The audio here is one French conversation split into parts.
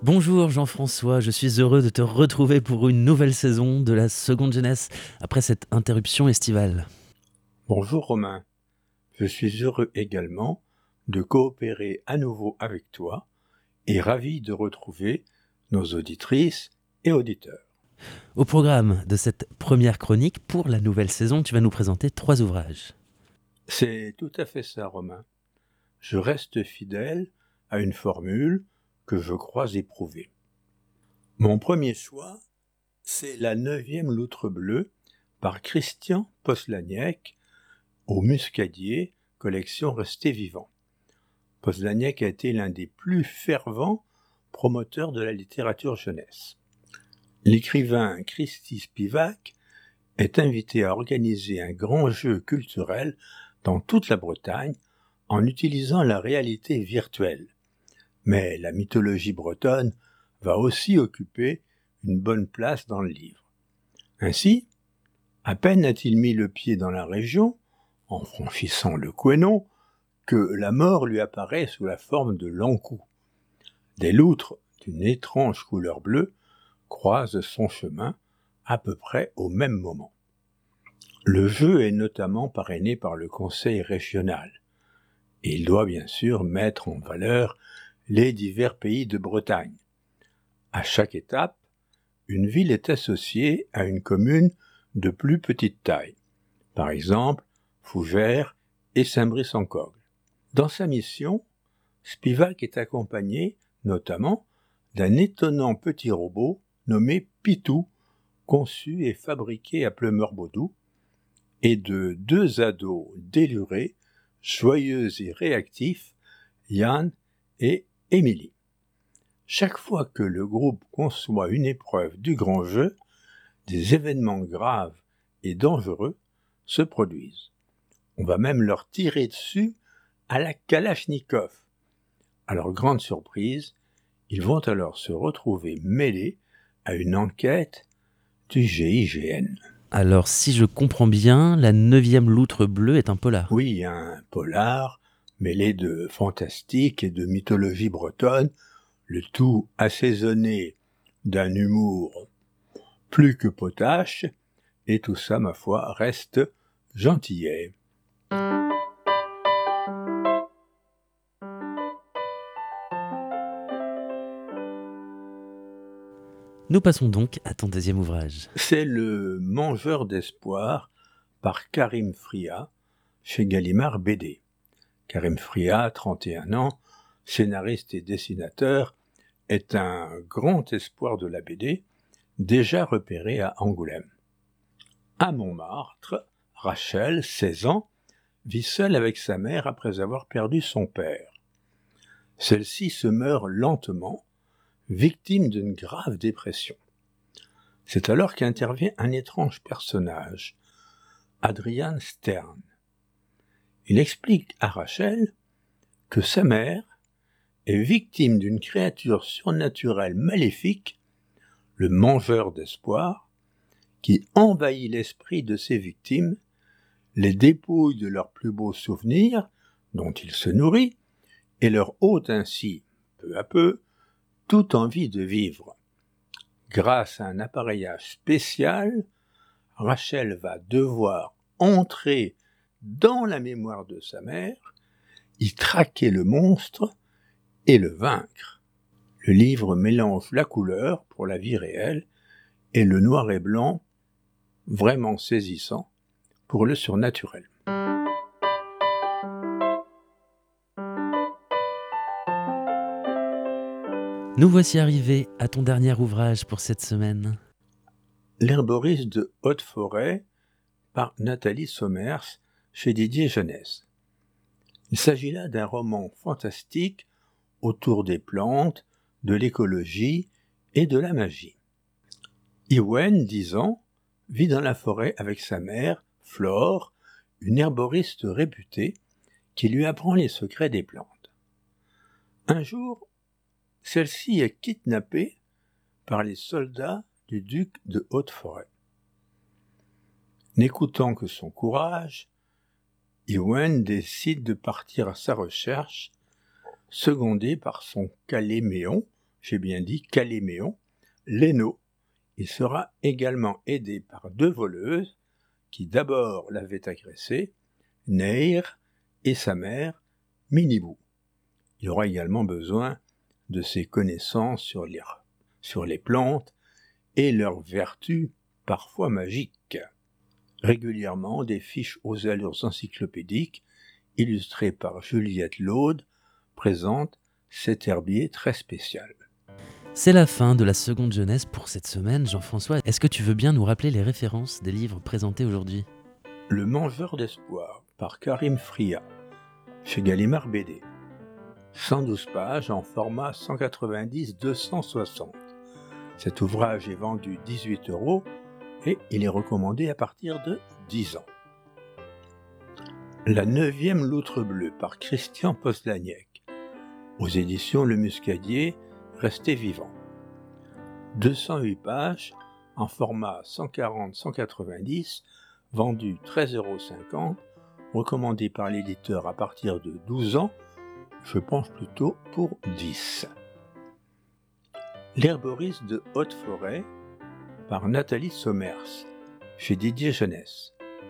Bonjour Jean-François, je suis heureux de te retrouver pour une nouvelle saison de la seconde jeunesse après cette interruption estivale. Bonjour Romain, je suis heureux également de coopérer à nouveau avec toi et ravi de retrouver nos auditrices et auditeurs. Au programme de cette première chronique pour la nouvelle saison, tu vas nous présenter 3 ouvrages. C'est tout à fait ça Romain. Je reste fidèle à une formule que je crois éprouver. Mon premier choix, c'est La 9e loutre bleue par Christian Poslaniec au Muscadier, collection Resté vivant. Poslaniec a été l'un des plus fervents promoteurs de la littérature jeunesse. L'écrivain Cristi Spivak est invité à organiser un grand jeu culturel dans toute la Bretagne en utilisant la réalité virtuelle. Mais la mythologie bretonne va aussi occuper une bonne place dans le livre. Ainsi, à peine a-t-il mis le pied dans la région, en franchissant le Couesnon, que la mort lui apparaît sous la forme de l'encou. Des loutres d'une étrange couleur bleue croisent son chemin à peu près au même moment. Le jeu est notamment parrainé par le Conseil régional. Et il doit bien sûr mettre en valeur les divers pays de Bretagne. À chaque étape, une ville est associée à une commune de plus petite taille. Par exemple, Fougères et Saint-Brice-en-Cogle. Dans sa mission, Spivak est accompagné, notamment, d'un étonnant petit robot nommé Pitou, conçu et fabriqué à Pleumeur-Baudou, et de 2 ados délurés, joyeux et réactifs, Yann et Émilie. Chaque fois que le groupe conçoit une épreuve du grand jeu, des événements graves et dangereux se produisent. On va même leur tirer dessus à la Kalachnikov. À leur grande surprise, ils vont alors se retrouver mêlés à une enquête du GIGN. Alors, si je comprends bien, la 9e loutre bleue est un polar. Oui, un polar mêlé de fantastique et de mythologie bretonne, le tout assaisonné d'un humour plus que potache, et tout ça, ma foi, reste gentillet. Nous passons donc à ton deuxième ouvrage. C'est Le Mangeur d'espoir par Karim Fria, chez Gallimard BD. Karim Fria, 31 ans, scénariste et dessinateur, est un grand espoir de la BD, déjà repéré à Angoulême. À Montmartre, Rachel, 16 ans, vit seule avec sa mère après avoir perdu son père. Celle-ci se meurt lentement, victime d'une grave dépression. C'est alors qu'intervient un étrange personnage, Adrian Stern. Il explique à Rachel que sa mère est victime d'une créature surnaturelle maléfique, le mangeur d'espoir, qui envahit l'esprit de ses victimes, les dépouille de leurs plus beaux souvenirs, dont il se nourrit, et leur ôte ainsi, peu à peu, toute envie de vivre. Grâce à un appareillage spécial, Rachel va devoir entrer dans la mémoire de sa mère, y traquer le monstre et le vaincre. Le livre mélange la couleur pour la vie réelle et le noir et blanc vraiment saisissant pour le surnaturel. Nous voici arrivés à ton dernier ouvrage pour cette semaine. L'herboriste de Haute-Forêt par Nathalie Sommers chez Didier Jeunesse. Il s'agit là d'un roman fantastique autour des plantes, de l'écologie et de la magie. Iwen, 10 ans, vit dans la forêt avec sa mère, Flore, une herboriste réputée qui lui apprend les secrets des plantes. Un jour, celle-ci est kidnappée par les soldats du duc de Haute-Forêt. N'écoutant que son courage, Iwen décide de partir à sa recherche, secondé par son caléméon, j'ai bien dit Caléméon, Léno. Il sera également aidé par 2 voleuses qui d'abord l'avaient agressé, Neir et sa mère, Minibou. Il aura également besoin de ses connaissances sur les plantes et leurs vertus parfois magiques. Régulièrement, des fiches aux allures encyclopédiques, illustrées par Juliette Laude, présentent cet herbier très spécial. C'est la fin de la seconde jeunesse pour cette semaine. Jean-François, est-ce que tu veux bien nous rappeler les références des livres présentés aujourd'hui ? Le Mangeur d'espoir par Karim Fria, chez Gallimard BD. 112 pages en format 190-260. Cet ouvrage est vendu 18 € et il est recommandé à partir de 10 ans. La 9e loutre bleue par Christian Poslaniec, aux éditions Le Muscadier, Resté vivant. 208 pages en format 140-190, vendu 13,50 €, recommandé par l'éditeur à partir de 12 ans, je pense plutôt pour 10. L'herboriste de Haute-Forêt par Nathalie Sommers, chez Didier Jeunesse.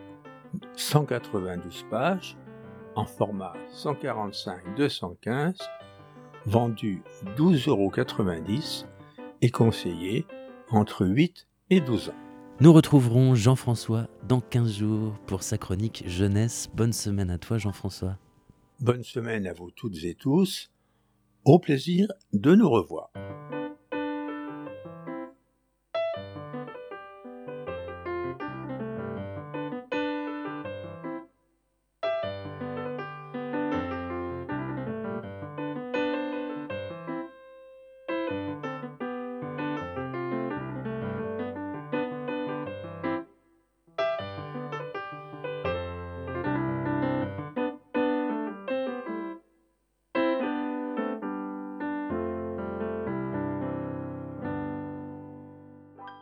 192 pages, en format 145-215, vendu 12,90 € et conseillé entre 8 et 12 ans. Nous retrouverons Jean-François dans 15 jours pour sa chronique jeunesse. Bonne semaine à toi, Jean-François. Bonne semaine à vous toutes et tous. Au plaisir de nous revoir.